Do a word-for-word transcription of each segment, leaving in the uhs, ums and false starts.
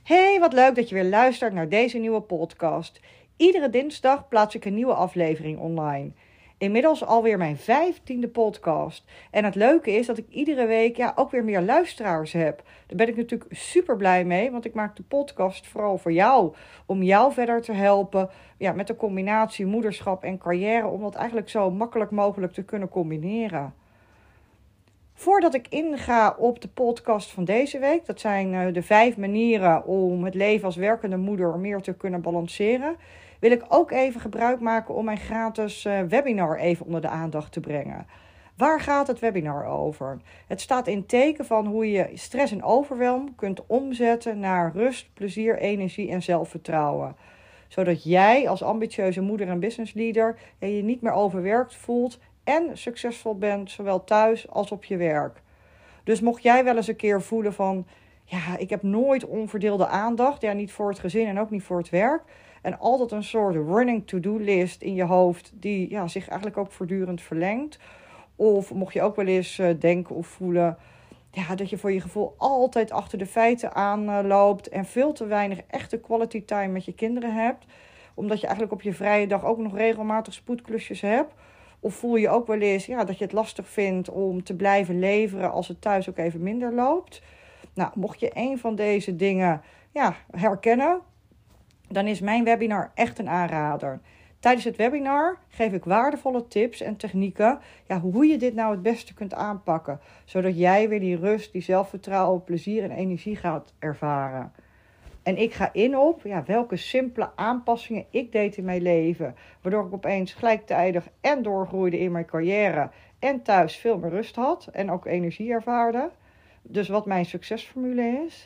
Hey, wat leuk dat je weer luistert naar deze nieuwe podcast. Iedere dinsdag plaats ik een nieuwe aflevering online. Inmiddels alweer mijn vijftiende podcast. En het leuke is dat ik iedere week ja, ook weer meer luisteraars heb. Daar ben ik natuurlijk super blij mee, want ik maak de podcast vooral voor jou. Om jou verder te helpen ja, met de combinatie moederschap en carrière. Om dat eigenlijk zo makkelijk mogelijk te kunnen combineren. Voordat ik inga op de podcast van deze week, dat zijn de vijf manieren om het leven als werkende moeder meer te kunnen balanceren, wil ik ook even gebruik maken om mijn gratis webinar even onder de aandacht te brengen. Waar gaat het webinar over? Het staat in teken van hoe je stress en overwelm kunt omzetten naar rust, plezier, energie en zelfvertrouwen. Zodat jij als ambitieuze moeder en businessleader je niet meer overwerkt voelt en succesvol bent, zowel thuis als op je werk. Dus mocht jij wel eens een keer voelen van, ja, ik heb nooit onverdeelde aandacht, ja, niet voor het gezin en ook niet voor het werk, en altijd een soort running to-do-list in je hoofd die ja, zich eigenlijk ook voortdurend verlengt. Of mocht je ook wel eens uh, denken of voelen ja, dat je voor je gevoel altijd achter de feiten aanloopt uh, en veel te weinig echte quality time met je kinderen hebt, omdat je eigenlijk op je vrije dag ook nog regelmatig spoedklusjes hebt. Of voel je ook wel eens ja, dat je het lastig vindt om te blijven leveren als het thuis ook even minder loopt. Nou, mocht je een van deze dingen ja, herkennen, dan is mijn webinar echt een aanrader. Tijdens het webinar geef ik waardevolle tips en technieken ja, hoe je dit nou het beste kunt aanpakken. Zodat jij weer die rust, die zelfvertrouwen, plezier en energie gaat ervaren. En ik ga in op ja, welke simpele aanpassingen ik deed in mijn leven. Waardoor ik opeens gelijktijdig en doorgroeide in mijn carrière. En thuis veel meer rust had. En ook energie ervaarde. Dus wat mijn succesformule is.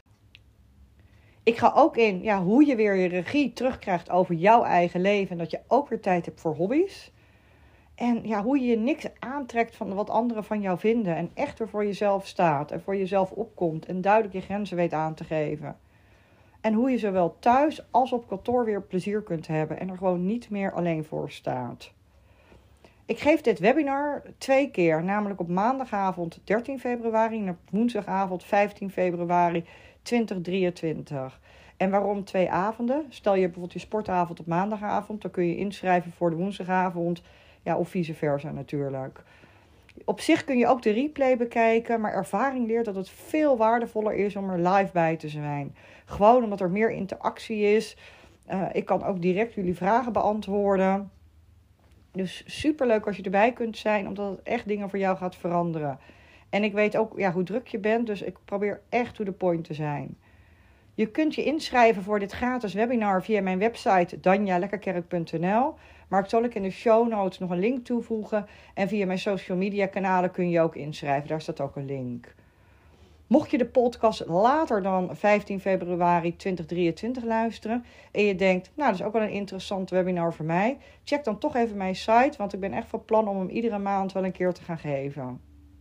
Ik ga ook in ja, hoe je weer je regie terugkrijgt over jouw eigen leven. En dat je ook weer tijd hebt voor hobby's. En ja, hoe je je niks aantrekt van wat anderen van jou vinden. En echt weer voor jezelf staat. En voor jezelf opkomt. En duidelijk je grenzen weet aan te geven. En hoe je zowel thuis als op kantoor weer plezier kunt hebben en er gewoon niet meer alleen voor staat. Ik geef dit webinar twee keer, namelijk op maandagavond dertien februari en op woensdagavond vijftien februari tweeduizend drieëntwintig. En waarom twee avonden? Stel je bijvoorbeeld je sportavond op maandagavond, dan kun je inschrijven voor de woensdagavond, ja, of vice versa natuurlijk. Op zich kun je ook de replay bekijken, maar ervaring leert dat het veel waardevoller is om er live bij te zijn. Gewoon omdat er meer interactie is. Uh, ik kan ook direct jullie vragen beantwoorden. Dus superleuk als je erbij kunt zijn, omdat het echt dingen voor jou gaat veranderen. En ik weet ook ja, hoe druk je bent, dus ik probeer echt to the point te zijn. Je kunt je inschrijven voor dit gratis webinar via mijn website danja lekkerkerk punt n l. Maar ik zal ik in de show notes nog een link toevoegen. En via mijn social media kanalen kun je ook inschrijven. Daar staat ook een link. Mocht je de podcast later dan vijftien februari tweeduizend drieëntwintig luisteren en je denkt, nou dat is ook wel een interessant webinar voor mij, check dan toch even mijn site, want ik ben echt van plan om hem iedere maand wel een keer te gaan geven.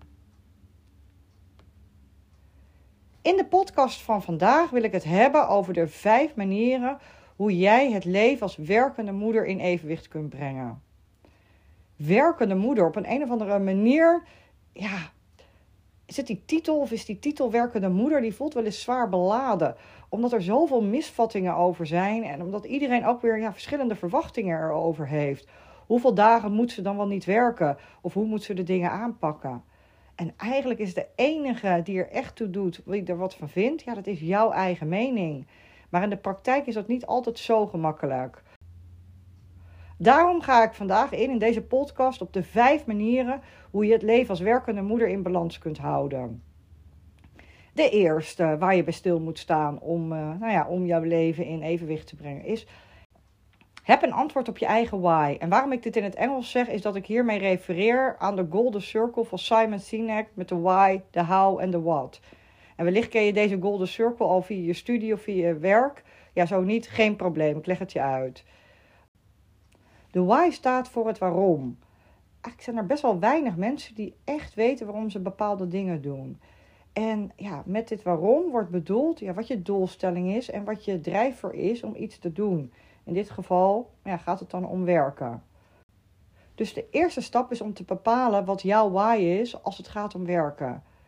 In de podcast van vandaag wil ik het hebben over de vijf manieren hoe jij het leven als werkende moeder in evenwicht kunt brengen. Werkende moeder, op een, een of andere manier, ja, is het die titel of is die titel werkende moeder, die voelt wel eens zwaar beladen. Omdat er zoveel misvattingen over zijn en omdat iedereen ook weer ja, verschillende verwachtingen erover heeft. Hoeveel dagen moet ze dan wel niet werken? Of hoe moet ze de dingen aanpakken? En eigenlijk is de enige die er echt toe doet, wie er wat van vindt, ja, dat is jouw eigen mening. Maar in de praktijk is dat niet altijd zo gemakkelijk. Daarom ga ik vandaag in, in deze podcast, op de vijf manieren hoe je het leven als werkende moeder in balans kunt houden. De eerste waar je bij stil moet staan om, uh, nou ja, om jouw leven in evenwicht te brengen is, heb een antwoord op je eigen why. En waarom ik dit in het Engels zeg, is dat ik hiermee refereer aan de Golden Circle van Simon Sinek met de why, de how en de what. En wellicht ken je deze Golden Circle al via je studie of via je werk. Ja, zo niet, geen probleem, ik leg het je uit. De why staat voor het waarom. Eigenlijk zijn er best wel weinig mensen die echt weten waarom ze bepaalde dingen doen. En ja, met dit waarom wordt bedoeld ja, wat je doelstelling is en wat je drijfveer is om iets te doen. In dit geval ja, gaat het dan om werken. Dus de eerste stap is om te bepalen wat jouw why is als het gaat om werken.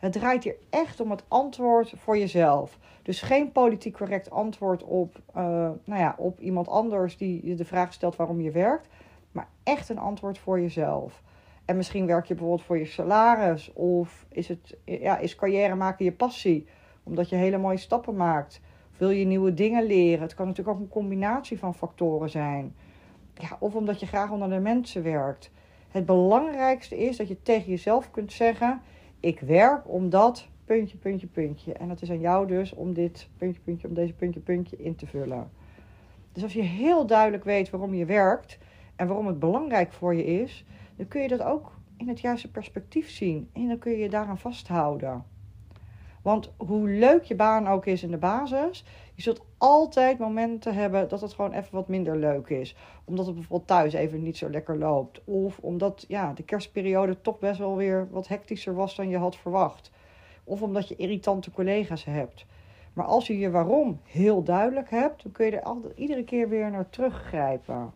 Het draait hier echt om het antwoord voor jezelf. Dus geen politiek correct antwoord op, uh, nou ja, op iemand anders die je de vraag stelt waarom je werkt. Maar echt een antwoord voor jezelf. En misschien werk je bijvoorbeeld voor je salaris. Of is, het, ja, is carrière maken je passie. Omdat je hele mooie stappen maakt. Of wil je nieuwe dingen leren. Het kan natuurlijk ook een combinatie van factoren zijn. Ja, of omdat je graag onder de mensen werkt. Het belangrijkste is dat je tegen jezelf kunt zeggen: ik werk omdat puntje, puntje, puntje. En dat is aan jou dus om dit puntje, puntje, om deze puntje, puntje in te vullen. Dus als je heel duidelijk weet waarom je werkt en waarom het belangrijk voor je is, dan kun je dat ook in het juiste perspectief zien. En dan kun je je daaraan vasthouden. Want hoe leuk je baan ook is in de basis, je zult altijd momenten hebben dat het gewoon even wat minder leuk is. Omdat het bijvoorbeeld thuis even niet zo lekker loopt. Of omdat ja, de kerstperiode toch best wel weer wat hectischer was dan je had verwacht. Of omdat je irritante collega's hebt. Maar als je je waarom heel duidelijk hebt, dan kun je er altijd, iedere keer weer naar teruggrijpen.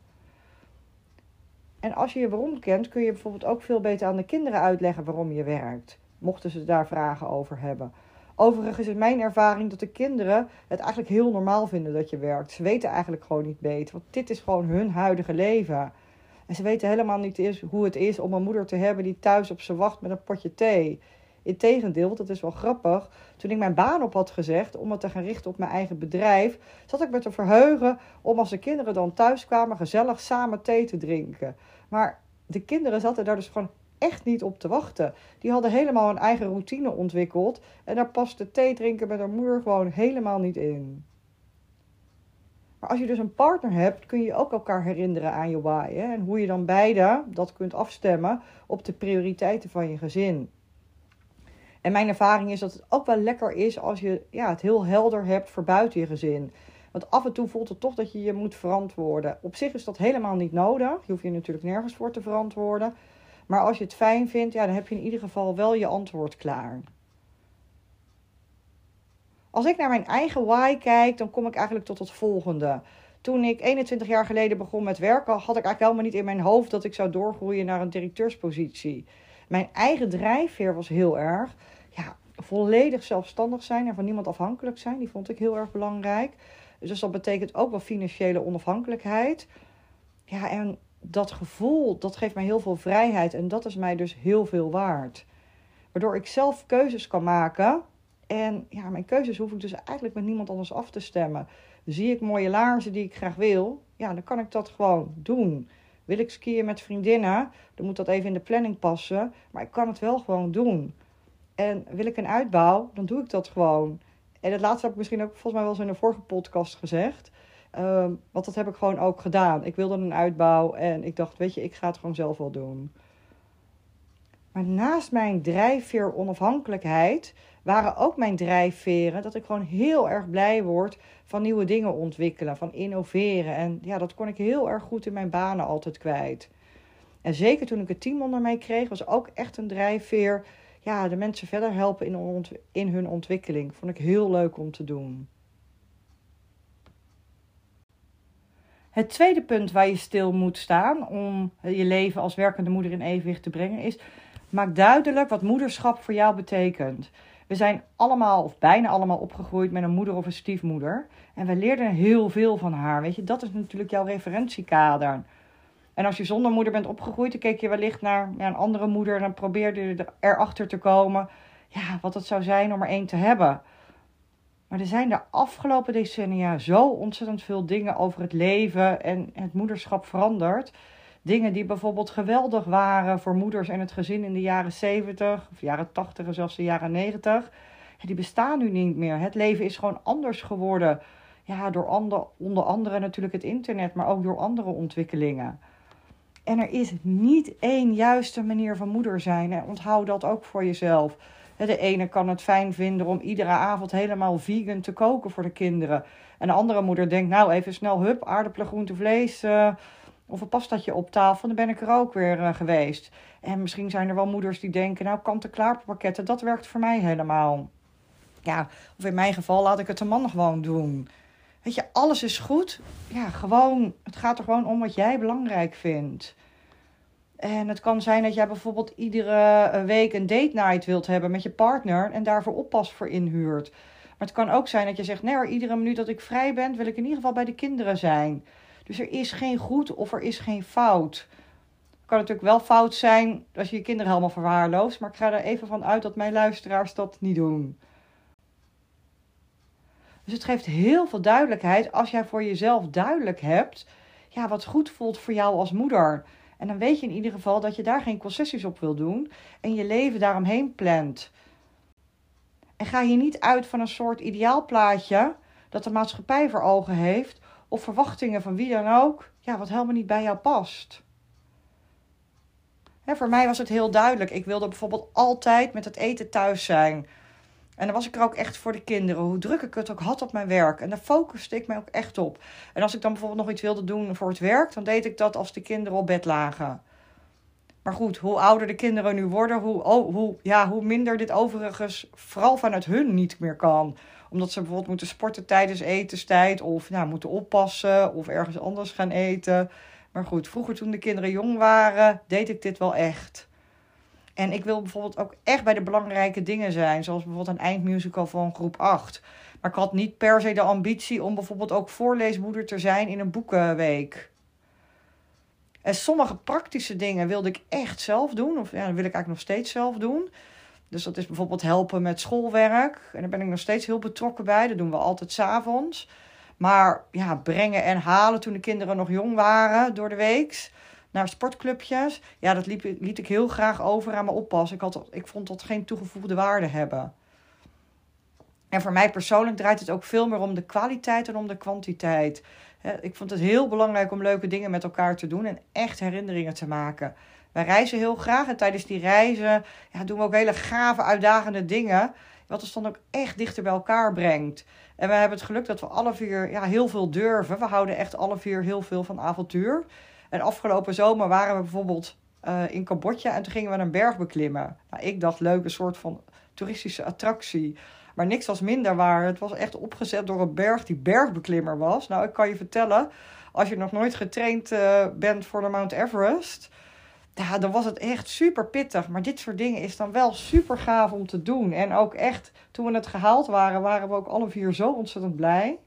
En als je je waarom kent, kun je bijvoorbeeld ook veel beter aan de kinderen uitleggen waarom je werkt. Mochten ze daar vragen over hebben. Overigens is mijn ervaring dat de kinderen het eigenlijk heel normaal vinden dat je werkt. Ze weten eigenlijk gewoon niet beter, want dit is gewoon hun huidige leven. En ze weten helemaal niet hoe het is om een moeder te hebben die thuis op ze wacht met een potje thee. Integendeel, want dat is wel grappig. Toen ik mijn baan op had gezegd om me te gaan richten op mijn eigen bedrijf, zat ik me te verheugen om als de kinderen dan thuis kwamen gezellig samen thee te drinken. Maar de kinderen zaten daar dus gewoon echt niet op te wachten. Die hadden helemaal een eigen routine ontwikkeld en daar paste thee drinken met haar moeder gewoon helemaal niet in. Maar als je dus een partner hebt, kun je ook elkaar herinneren aan je why. Hè? En hoe je dan beide dat kunt afstemmen op de prioriteiten van je gezin. En mijn ervaring is dat het ook wel lekker is als je ja, het heel helder hebt voor buiten je gezin. Want af en toe voelt het toch dat je je moet verantwoorden. Op zich is dat helemaal niet nodig. Je hoeft je natuurlijk nergens voor te verantwoorden. Maar als je het fijn vindt, ja, dan heb je in ieder geval wel je antwoord klaar. Als ik naar mijn eigen why kijk, dan kom ik eigenlijk tot het volgende. Toen ik eenentwintig jaar geleden begon met werken, had ik eigenlijk helemaal niet in mijn hoofd dat ik zou doorgroeien naar een directeurspositie. Mijn eigen drijfveer was heel erg, ja, volledig zelfstandig zijn en van niemand afhankelijk zijn. Die vond ik heel erg belangrijk. Dus dat betekent ook wel financiële onafhankelijkheid. Ja, en dat gevoel, dat geeft mij heel veel vrijheid en dat is mij dus heel veel waard. Waardoor ik zelf keuzes kan maken. En ja, mijn keuzes hoef ik dus eigenlijk met niemand anders af te stemmen. Zie ik mooie laarzen die ik graag wil, ja, dan kan ik dat gewoon doen. Wil ik skiën met vriendinnen, dan moet dat even in de planning passen. Maar ik kan het wel gewoon doen. En wil ik een uitbouw, dan doe ik dat gewoon. En het laatste heb ik misschien ook volgens mij wel eens in een vorige podcast gezegd. Um, want dat heb ik gewoon ook gedaan. Ik wilde een uitbouw en ik dacht, weet je, ik ga het gewoon zelf wel doen. Maar naast mijn drijfveer onafhankelijkheid waren ook mijn drijfveren dat ik gewoon heel erg blij word van nieuwe dingen ontwikkelen, van innoveren. En ja, dat kon ik heel erg goed in mijn banen altijd kwijt. En zeker toen ik het team onder mij kreeg, was ook echt een drijfveer. Ja, de mensen verder helpen in, ont- in hun ontwikkeling. Vond ik heel leuk om te doen. Het tweede punt waar je stil moet staan om je leven als werkende moeder in evenwicht te brengen is: maak duidelijk wat moederschap voor jou betekent. We zijn allemaal of bijna allemaal opgegroeid met een moeder of een stiefmoeder. En we leerden heel veel van haar. Weet je, dat is natuurlijk jouw referentiekader. En als je zonder moeder bent opgegroeid, dan keek je wellicht naar ja, een andere moeder en dan probeerde je erachter te komen ja, wat het zou zijn om er één te hebben. Maar er zijn de afgelopen decennia zo ontzettend veel dingen over het leven en het moederschap veranderd. Dingen die bijvoorbeeld geweldig waren voor moeders en het gezin in de jaren zeventig, of jaren tachtig en zelfs de jaren negentig. Ja, die bestaan nu niet meer. Het leven is gewoon anders geworden. Ja, door ander, onder andere natuurlijk het internet, maar ook door andere ontwikkelingen. En er is niet één juiste manier van moeder zijn. Hè. Onthoud dat ook voor jezelf. De ene kan het fijn vinden om iedere avond helemaal vegan te koken voor de kinderen. En de andere moeder denkt, nou even snel, hup, aardappelen, groente, vlees uh, of een pastatje op tafel. Dan ben ik er ook weer uh, geweest. En misschien zijn er wel moeders die denken, nou kant-en-klaar pakketten, dat werkt voor mij helemaal. Ja, of in mijn geval laat ik het de man gewoon doen. Weet je, alles is goed. Ja, gewoon, het gaat er gewoon om wat jij belangrijk vindt. En het kan zijn dat jij bijvoorbeeld iedere week een date night wilt hebben met je partner en daarvoor oppas voor inhuurt. Maar het kan ook zijn dat je zegt, nee, iedere minuut dat ik vrij ben, wil ik in ieder geval bij de kinderen zijn. Dus er is geen goed of er is geen fout. Het kan natuurlijk wel fout zijn als je je kinderen helemaal verwaarloost, maar ik ga er even van uit dat mijn luisteraars dat niet doen. Dus het geeft heel veel duidelijkheid als jij voor jezelf duidelijk hebt, ja, wat goed voelt voor jou als moeder. En dan weet je in ieder geval dat je daar geen concessies op wil doen en je leven daaromheen plant. En ga hier niet uit van een soort ideaalplaatje dat de maatschappij voor ogen heeft of verwachtingen van wie dan ook, ja, wat helemaal niet bij jou past. He, voor mij was het heel duidelijk. Ik wilde bijvoorbeeld altijd met het eten thuis zijn. En dan was ik er ook echt voor de kinderen, hoe druk ik het ook had op mijn werk. En daar focuste ik me ook echt op. En als ik dan bijvoorbeeld nog iets wilde doen voor het werk, dan deed ik dat als de kinderen op bed lagen. Maar goed, hoe ouder de kinderen nu worden, hoe, oh, hoe, ja, hoe minder dit overigens vooral vanuit hun niet meer kan. Omdat ze bijvoorbeeld moeten sporten tijdens etenstijd of nou, moeten oppassen of ergens anders gaan eten. Maar goed, vroeger toen de kinderen jong waren, deed ik dit wel echt. En ik wil bijvoorbeeld ook echt bij de belangrijke dingen zijn. Zoals bijvoorbeeld een eindmusical van groep acht. Maar ik had niet per se de ambitie om bijvoorbeeld ook voorleesmoeder te zijn in een boekenweek. En sommige praktische dingen wilde ik echt zelf doen. Of ja, dat wil ik eigenlijk nog steeds zelf doen. Dus dat is bijvoorbeeld helpen met schoolwerk. En daar ben ik nog steeds heel betrokken bij. Dat doen we altijd 's avonds. Maar ja, brengen en halen toen de kinderen nog jong waren door de week naar sportclubjes. Ja, dat liep, liet ik heel graag over aan mijn oppas. Ik, had, ik vond dat geen toegevoegde waarde hebben. En voor mij persoonlijk draait het ook veel meer om de kwaliteit en om de kwantiteit. Ik vond het heel belangrijk om leuke dingen met elkaar te doen en echt herinneringen te maken. Wij reizen heel graag en tijdens die reizen ja, doen we ook hele gave, uitdagende dingen. Wat ons dan ook echt dichter bij elkaar brengt. En we hebben het geluk dat we alle vier ja, heel veel durven. We houden echt alle vier heel veel van avontuur. En afgelopen zomer waren we bijvoorbeeld uh, in Cambodja en toen gingen we een berg beklimmen. Nou, ik dacht, leuk, een soort van toeristische attractie. Maar niks was minder waar. Het was echt opgezet door een berg die bergbeklimmer was. Nou, ik kan je vertellen, als je nog nooit getraind uh, bent voor de Mount Everest, ja, dan was het echt super pittig. Maar dit soort dingen is dan wel super gaaf om te doen. En ook echt, toen we het gehaald waren, waren we ook alle vier zo ontzettend blij.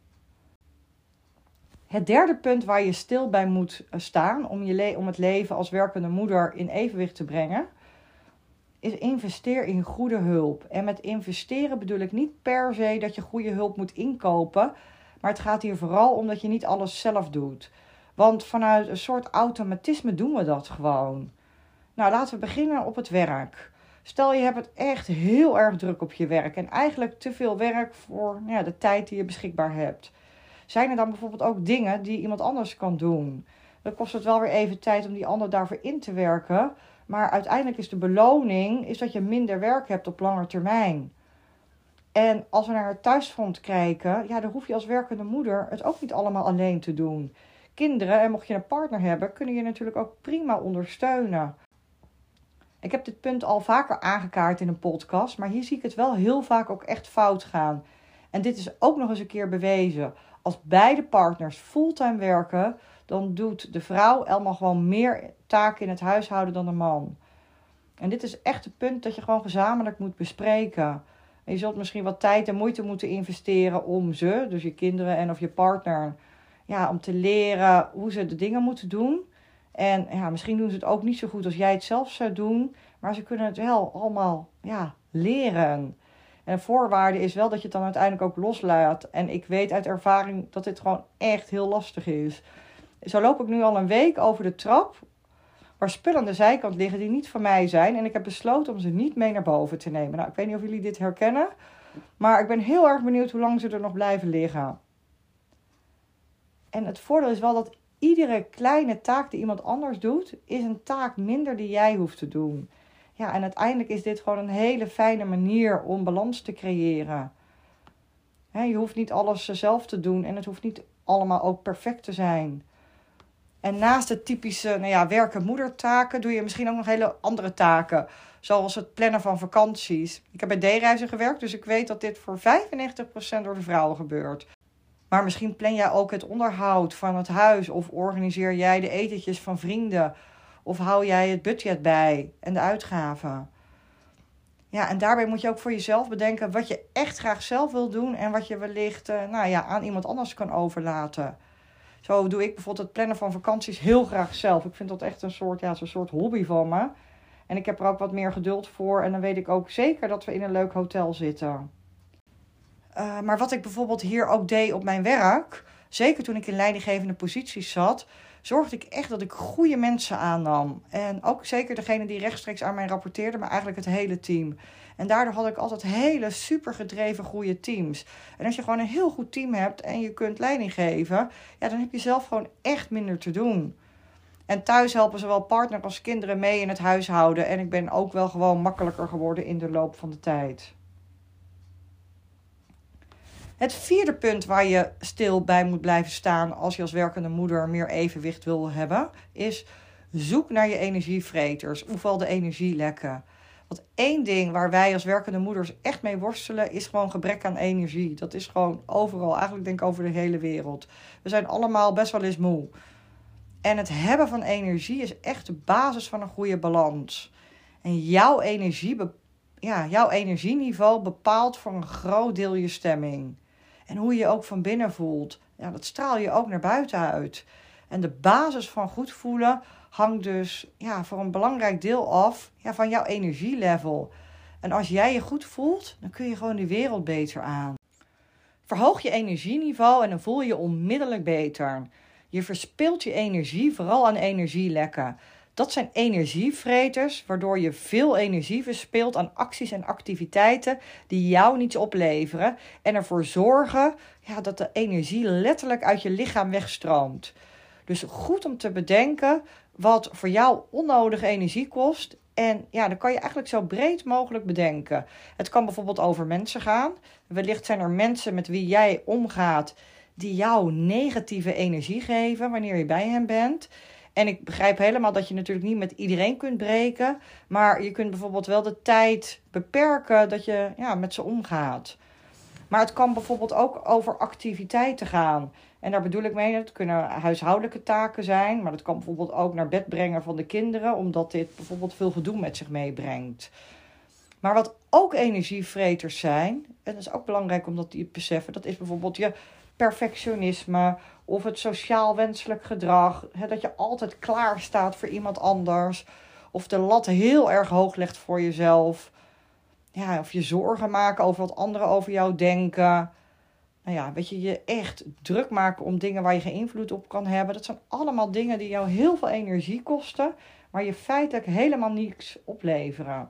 Het derde punt waar je stil bij moet staan om, je le- om het leven als werkende moeder in evenwicht te brengen, is investeer in goede hulp. En met investeren bedoel ik niet per se dat je goede hulp moet inkopen, maar het gaat hier vooral om dat je niet alles zelf doet. Want vanuit een soort automatisme doen we dat gewoon. Nou, laten we beginnen op het werk. Stel je hebt het echt heel erg druk op je werk en eigenlijk te veel werk voor nou ja, de tijd die je beschikbaar hebt. Zijn er dan bijvoorbeeld ook dingen die iemand anders kan doen? Dan kost het wel weer even tijd om die ander daarvoor in te werken. Maar uiteindelijk is de beloning is dat je minder werk hebt op lange termijn. En als we naar het thuisfront kijken, ja, dan hoef je als werkende moeder het ook niet allemaal alleen te doen. Kinderen, en mocht je een partner hebben, kunnen je natuurlijk ook prima ondersteunen. Ik heb dit punt al vaker aangekaart in een podcast, maar hier zie ik het wel heel vaak ook echt fout gaan. En dit is ook nog eens een keer bewezen. Als beide partners fulltime werken, dan doet de vrouw allemaal gewoon meer taken in het huishouden dan de man. En dit is echt het punt dat je gewoon gezamenlijk moet bespreken. En je zult misschien wat tijd en moeite moeten investeren om ze, dus je kinderen en of je partner, ja, om te leren hoe ze de dingen moeten doen. En ja, misschien doen ze het ook niet zo goed als jij het zelf zou doen, maar ze kunnen het wel allemaal ja, leren. En een voorwaarde is wel dat je het dan uiteindelijk ook loslaat. En ik weet uit ervaring dat dit gewoon echt heel lastig is. Zo loop ik nu al een week over de trap, waar spullen aan de zijkant liggen die niet van mij zijn. En ik heb besloten om ze niet mee naar boven te nemen. Nou, ik weet niet of jullie dit herkennen, maar ik ben heel erg benieuwd hoe lang ze er nog blijven liggen. En het voordeel is wel dat iedere kleine taak die iemand anders doet, is een taak minder die jij hoeft te doen. Ja, en uiteindelijk is dit gewoon een hele fijne manier om balans te creëren. He, je hoeft niet alles zelf te doen en het hoeft niet allemaal ook perfect te zijn. En naast de typische nou ja, werken-moedertaken doe je misschien ook nog hele andere taken. Zoals het plannen van vakanties. Ik heb bij D-reizen gewerkt, dus ik weet dat dit voor vijfennegentig procent door de vrouwen gebeurt. Maar misschien plan jij ook het onderhoud van het huis of organiseer jij de etentjes van vrienden. Of hou jij het budget bij en de uitgaven? Ja, en daarbij moet je ook voor jezelf bedenken wat je echt graag zelf wil doen en wat je wellicht uh, nou ja, aan iemand anders kan overlaten. Zo doe ik bijvoorbeeld het plannen van vakanties heel graag zelf. Ik vind dat echt een soort, ja, zo'n soort hobby van me. En ik heb er ook wat meer geduld voor. En dan weet ik ook zeker dat we in een leuk hotel zitten. Uh, maar wat ik bijvoorbeeld hier ook deed op mijn werk, zeker toen ik in leidinggevende posities zat, zorgde ik echt dat ik goede mensen aannam. En ook zeker degene die rechtstreeks aan mij rapporteerden, maar eigenlijk het hele team. En daardoor had ik altijd hele super gedreven goede teams. En als je gewoon een heel goed team hebt en je kunt leiding geven, ja, dan heb je zelf gewoon echt minder te doen. En thuis helpen zowel partner als kinderen mee in het huishouden. En ik ben ook wel gewoon makkelijker geworden in de loop van de tijd. Het vierde punt waar je stil bij moet blijven staan als je als werkende moeder meer evenwicht wil hebben, is zoek naar je energievreters, ofwel de energielekken. Want één ding waar wij als werkende moeders echt mee worstelen, is gewoon gebrek aan energie. Dat is gewoon overal, eigenlijk denk ik over de hele wereld. We zijn allemaal best wel eens moe. En het hebben van energie is echt de basis van een goede balans. En jouw energie, ja, jouw energieniveau bepaalt voor een groot deel je stemming. En hoe je je ook van binnen voelt, ja, dat straal je ook naar buiten uit. En de basis van goed voelen hangt dus ja, voor een belangrijk deel af ja, van jouw energielevel. En als jij je goed voelt, dan kun je gewoon de wereld beter aan. Verhoog je energieniveau en dan voel je je onmiddellijk beter. Je verspilt je energie vooral aan energielekken. Dat zijn energievreters, waardoor je veel energie verspilt aan acties en activiteiten die jou niets opleveren. En ervoor zorgen ja, dat de energie letterlijk uit je lichaam wegstroomt. Dus goed om te bedenken wat voor jou onnodige energie kost. En ja, dan kan je eigenlijk zo breed mogelijk bedenken. Het kan bijvoorbeeld over mensen gaan. Wellicht zijn er mensen met wie jij omgaat die jou negatieve energie geven wanneer je bij hen bent. En ik begrijp helemaal dat je natuurlijk niet met iedereen kunt breken. Maar je kunt bijvoorbeeld wel de tijd beperken dat je ja, met ze omgaat. Maar het kan bijvoorbeeld ook over activiteiten gaan. En daar bedoel ik mee, het kunnen huishoudelijke taken zijn. Maar dat kan bijvoorbeeld ook naar bed brengen van de kinderen, omdat dit bijvoorbeeld veel gedoe met zich meebrengt. Maar wat ook energievreters zijn, en dat is ook belangrijk om dat te beseffen, dat is bijvoorbeeld je perfectionisme of het sociaal wenselijk gedrag. Hè, dat je altijd klaar staat voor iemand anders. Of de lat heel erg hoog legt voor jezelf. Ja, of je zorgen maken over wat anderen over jou denken. Nou ja, weet je, je echt druk maken om dingen waar je geen invloed op kan hebben. Dat zijn allemaal dingen die jou heel veel energie kosten, maar je feitelijk helemaal niets opleveren.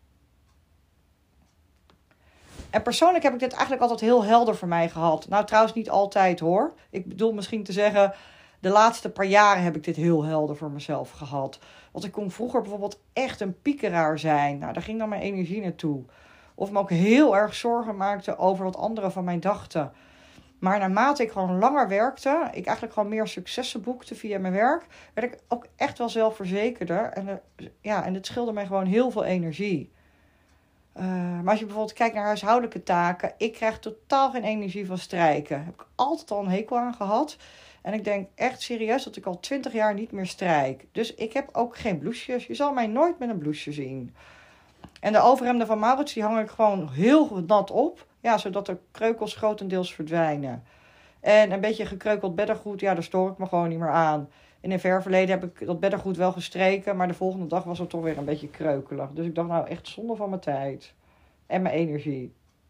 En persoonlijk heb ik dit eigenlijk altijd heel helder voor mij gehad. Nou, trouwens niet altijd hoor. Ik bedoel misschien te zeggen, de laatste paar jaren heb ik dit heel helder voor mezelf gehad. Want ik kon vroeger bijvoorbeeld echt een piekeraar zijn. Nou, daar ging dan mijn energie naartoe. Of me ook heel erg zorgen maakte over wat anderen van mij dachten. Maar naarmate ik gewoon langer werkte, ik eigenlijk gewoon meer successen boekte via mijn werk, werd ik ook echt wel zelfverzekerder. En, uh, ja, en het scheelde mij gewoon heel veel energie. Uh, maar als je bijvoorbeeld kijkt naar huishoudelijke taken, ik krijg totaal geen energie van strijken. Daar heb ik altijd al een hekel aan gehad. En ik denk echt serieus dat ik al twintig jaar niet meer strijk. Dus ik heb ook geen blouses. Je zal mij nooit met een blouseje zien. En de overhemden van Maurits, die hang ik gewoon heel nat op. Ja, zodat de kreukels grotendeels verdwijnen. En een beetje gekreukeld beddengoed, ja, daar stoor ik me gewoon niet meer aan. In een ver verleden heb ik dat beddengoed wel gestreken, maar de volgende dag was het toch weer een beetje kreukelig. Dus ik dacht, nou, echt zonde van mijn tijd. En mijn energie.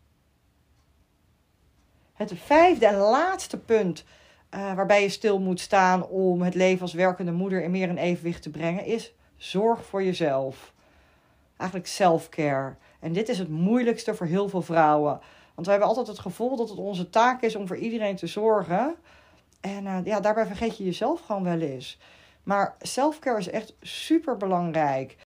Het vijfde en laatste punt uh, waarbij je stil moet staan om het leven als werkende moeder in meer in evenwicht te brengen, is zorg voor jezelf. Eigenlijk self-care. En dit is het moeilijkste voor heel veel vrouwen. Want we hebben altijd het gevoel dat het onze taak is om voor iedereen te zorgen. En uh, ja, daarbij vergeet je jezelf gewoon wel eens. Maar self-care is echt super belangrijk.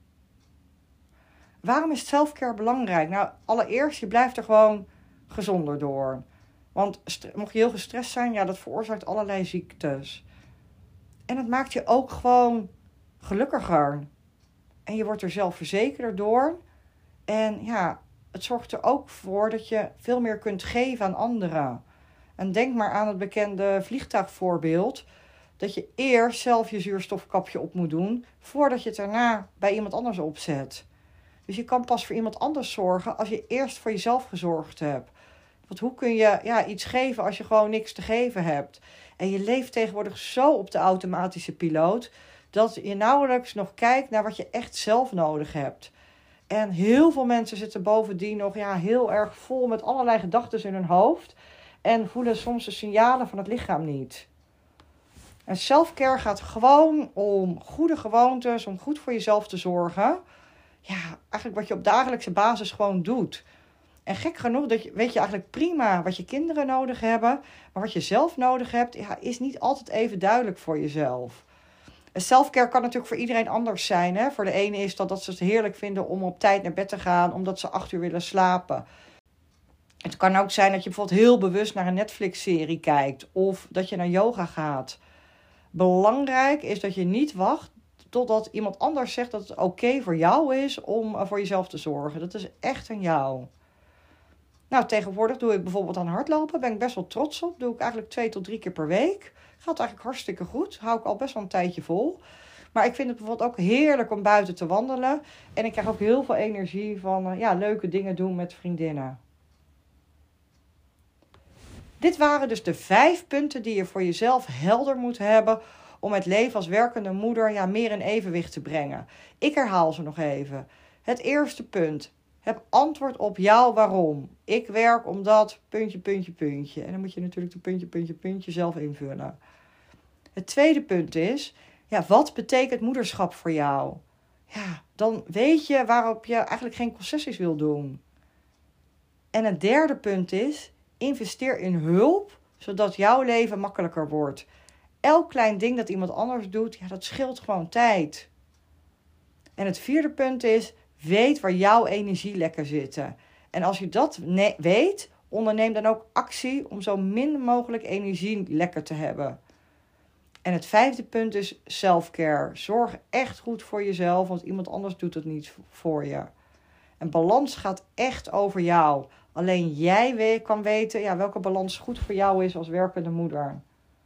Waarom is self-care belangrijk? Nou, allereerst, je blijft er gewoon gezonder door. Want st- mocht je heel gestrest zijn, ja, dat veroorzaakt allerlei ziektes. En het maakt je ook gewoon gelukkiger. En je wordt er zelfverzekerder door. En ja, het zorgt er ook voor dat je veel meer kunt geven aan anderen. En denk maar aan het bekende vliegtuigvoorbeeld. dat je eerst zelf je zuurstofkapje op moet doen, voordat je het daarna bij iemand anders opzet. Dus je kan pas voor iemand anders zorgen als je eerst voor jezelf gezorgd hebt. Want hoe kun je ja, iets geven als je gewoon niks te geven hebt? En je leeft tegenwoordig zo op de automatische piloot, dat je nauwelijks nog kijkt naar wat je echt zelf nodig hebt. En heel veel mensen zitten bovendien nog ja, heel erg vol met allerlei gedachten in hun hoofd. En voelen soms de signalen van het lichaam niet. En selfcare gaat gewoon om goede gewoontes, om goed voor jezelf te zorgen. Ja, eigenlijk wat je op dagelijkse basis gewoon doet. En gek genoeg dat je, weet je eigenlijk prima wat je kinderen nodig hebben. Maar wat je zelf nodig hebt, ja, is niet altijd even duidelijk voor jezelf. En selfcare kan natuurlijk voor iedereen anders zijn. Hè? Voor de ene is dat dat ze het heerlijk vinden om op tijd naar bed te gaan, omdat ze acht uur willen slapen. Het kan ook zijn dat je bijvoorbeeld heel bewust naar een Netflix-serie kijkt. Of dat je naar yoga gaat. Belangrijk is dat je niet wacht totdat iemand anders zegt dat het oké voor jou is om voor jezelf te zorgen. Dat is echt aan jou. Nou, tegenwoordig doe ik bijvoorbeeld aan hardlopen. Daar ben ik best wel trots op. Doe ik eigenlijk twee tot drie keer per week. Gaat eigenlijk hartstikke goed. Hou ik al best wel een tijdje vol. Maar ik vind het bijvoorbeeld ook heerlijk om buiten te wandelen. En ik krijg ook heel veel energie van uh, ja, leuke dingen doen met vriendinnen. Dit waren dus de vijf punten die je voor jezelf helder moet hebben om het leven als werkende moeder ja, meer in evenwicht te brengen. Ik herhaal ze nog even. Het eerste punt. Heb antwoord op jouw waarom. Ik werk omdat puntje, puntje, puntje. En dan moet je natuurlijk de puntje, puntje, puntje zelf invullen. Het tweede punt is, ja, wat betekent moederschap voor jou? Ja, dan weet je waarop je eigenlijk geen concessies wil doen. En het derde punt is, investeer in hulp, zodat jouw leven makkelijker wordt. Elk klein ding dat iemand anders doet, ja, dat scheelt gewoon tijd. En het vierde punt is, weet waar jouw energielekken zitten. En als je dat ne- weet, onderneem dan ook actie om zo min mogelijk energielekken te hebben. En het vijfde punt is selfcare. Zorg echt goed voor jezelf, want iemand anders doet het niet voor je. En balans gaat echt over jou. Alleen jij weet, kan weten ja, welke balans goed voor jou is als werkende moeder.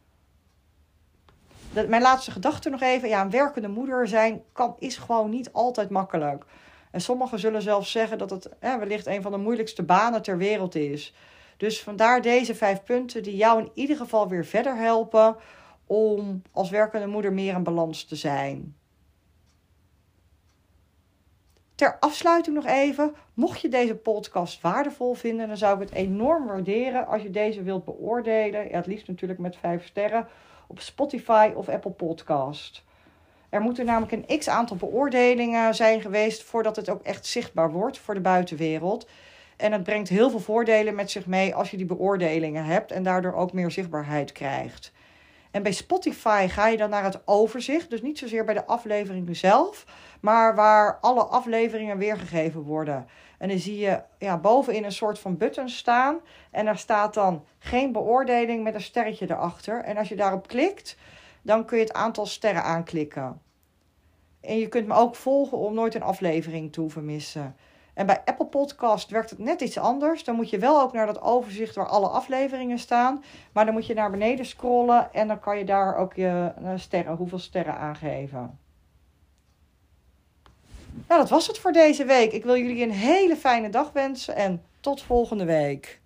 Dat, mijn laatste gedachte nog even. Ja, een werkende moeder zijn kan, is gewoon niet altijd makkelijk. En sommigen zullen zelfs zeggen dat het eh, wellicht een van de moeilijkste banen ter wereld is. Dus vandaar deze vijf punten die jou in ieder geval weer verder helpen om als werkende moeder meer in balans te zijn. Ter afsluiting nog even, mocht je deze podcast waardevol vinden, dan zou ik het enorm waarderen als je deze wilt beoordelen. Ja, het liefst natuurlijk met vijf sterren op Spotify of Apple Podcast. Er moeten namelijk een x-aantal beoordelingen zijn geweest voordat het ook echt zichtbaar wordt voor de buitenwereld. En het brengt heel veel voordelen met zich mee als je die beoordelingen hebt en daardoor ook meer zichtbaarheid krijgt. En bij Spotify ga je dan naar het overzicht, dus niet zozeer bij de aflevering zelf, maar waar alle afleveringen weergegeven worden. En dan zie je ja, bovenin een soort van button staan en daar staat dan geen beoordeling met een sterretje erachter. En als je daarop klikt, dan kun je het aantal sterren aanklikken. En je kunt me ook volgen om nooit een aflevering te hoeven missen. En bij Apple Podcast werkt het net iets anders. Dan moet je wel ook naar dat overzicht waar alle afleveringen staan. Maar dan moet je naar beneden scrollen en dan kan je daar ook je sterren, hoeveel sterren aangeven. Nou, dat was het voor deze week. Ik wil jullie een hele fijne dag wensen en tot volgende week.